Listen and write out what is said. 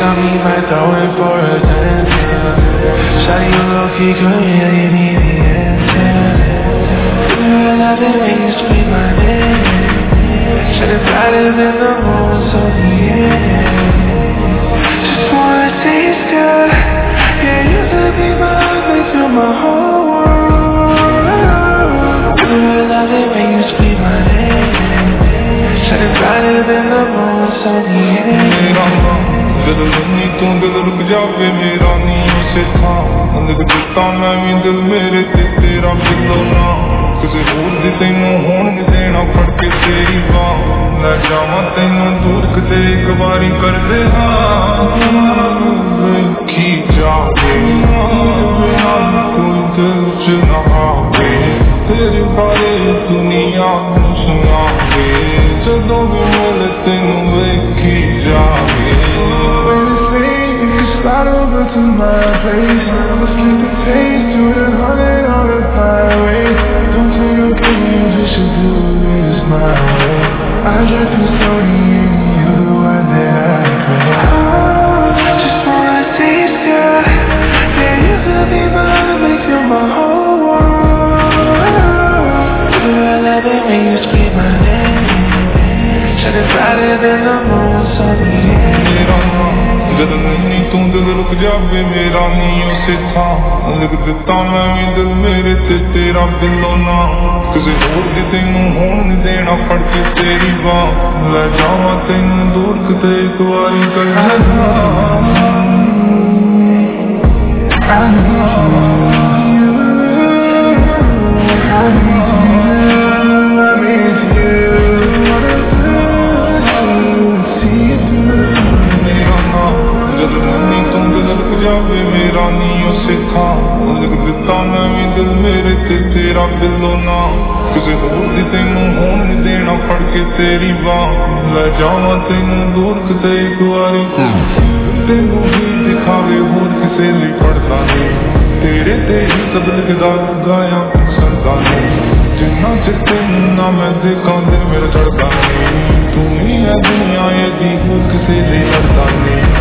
on me, might throw it for attention. Shawty, you low-key girl, yeah, you need the answer. Girl, I love it when you scream my name. Shawty brighter than the moon, so yeah. Just wanna taste ya. Yeah, you could be my life, you're my whole world. Girl, I love it when you scream my name. Shawty brighter than the moon, so yeah. ਜਦੋਂ ਨਹੀਂ ਤੂੰ ਦਿਲ ਰੁਕ ਜਾਵੇ ਮੇਰਾ ਨਹੀਂ ਉਸੇ ਥਾਂ ਲਿਖ ਦਿੱਤਾ ਮੈਂ ਵੀ ਦਿਲ ਮੇਰੇ ਤੇ ਤੇਰਾ ਬਿੱਲੋ ਨਾ ਕਿਸੇ ਹੋਰ ਦੀ ਤੈਨੂੰ ਹੋਣ ਨਹੀਂ ਦੇਣਾ ਫੜ ਕੇ ਤੇਰੀ ਬਾਂਹ ਲੈ ਜਾਵਾਂ ਤੈਨੂੰ ਦੂਰ ਕਿਤੇ ਇੱਕ ਵਾਰੀ ਕਰਦੇ ਹਾਂ ਵੇਖੀ ਜਾਵੇ ਕੋਈ ਦਿਲ ਚ ਨਾ ਆਵੇ ਤੇਰੇ ਬਾਰੇ ਦੁਨੀਆ ਨੂੰ ਸੁਣਾਵੇ ਜਦੋਂ ਵੀ ਮਿਲੇ ਤੈਨੂੰ ਵੇਖੀ ਜਾਵੇ Slide over to my place. Let's get the taste to the 100 on the highway. Don't tell your game, you just should do this my way. I drive too slowly and you're the one that I play. Just wanna taste ya. Yeah, you could be mine, make you my whole world. Girl, I love it when you scream my name. Shine it brighter than the moon, so yeah. ਜਦੋਂ ਨਹੀਂ ਤੂੰ ਦਿਲ ਰੁਕ ਜਾਵੇ ਮੇਰਾ ਨਹੀਂ ਉਸੇ ਥਾਂ ਲਿਖ ਦਿੱਤਾ ਮੈਂ ਵੀ ਦਿਲ ਮੇਰੇ ਤੇ ਤੇਰਾ ਬਿੱਲੋ ਨਾ ਕਿਸੇ ਹੋਰ ਦੀ ਤੈਨੂੰ ਹੋਣ ਨਹੀਂ ਦੇਣਾ ਫੜ ਕੇ ਤੇਰੀ ਬਾਂਹ ਲੈ ਜਾਵਾਂ ਤੈਨੂੰ ਦੂਰ ਕਿਤੇ ਇੱਕ ਵਾਰੀ ਕਰਨਾ ਮੇਰਾ ਨਹੀਂ ਉਸੇ ਥਾਂ ਲਿਖ ਦਿੱਤਾ ਮੈਂ ਵੀ ਦਿਲ ਮੇਰੇ ਤੇ ਤੇਰਾ ਬਿੱਲੋ ਨਾ ਕਿਸੇ ਹੋਰ ਦੀ ਤੈਨੂੰ ਹੋਣ ਨਹੀਂ ਦੇਣਾ ਫੜ ਕੇ ਤੇਰੀ ਬਾਂਹ ਲੈ ਜਾਵਾਂ ਤੈਨੂੰ ਦੂਰ ਕਿਤੇ ਇੱਕ ਵਾਰੀ ਤੈਨੂੰ ਹੀ ਦਿਖਾਵੇ ਹੋਰ ਕਿਸੇ ਲਈ ਪੜਦਾ ਨਹੀਂ ਤੇਰੇ ਤੇ ਹੀ ਸਭ ਲਿਖਦਾ ਗਾਇਆ ਸਰਦਾ ਨਹੀਂ ਜਿੰਨਾ ਚਿਰ ਤੈਨੂੰ ਨਾ ਮੈਂ ਦੇਖਾਂ ਦਿਲ ਮੇਰਾ ਚੜਦਾ ਨਹੀਂ ਤੂੰ ਹੀ ਹੈ ਦੁਨੀਆ ਇਹਦੀ ਹੋਰ ਕਿਸੇ ਲਈ ਲੜਦਾ ਨਹੀਂ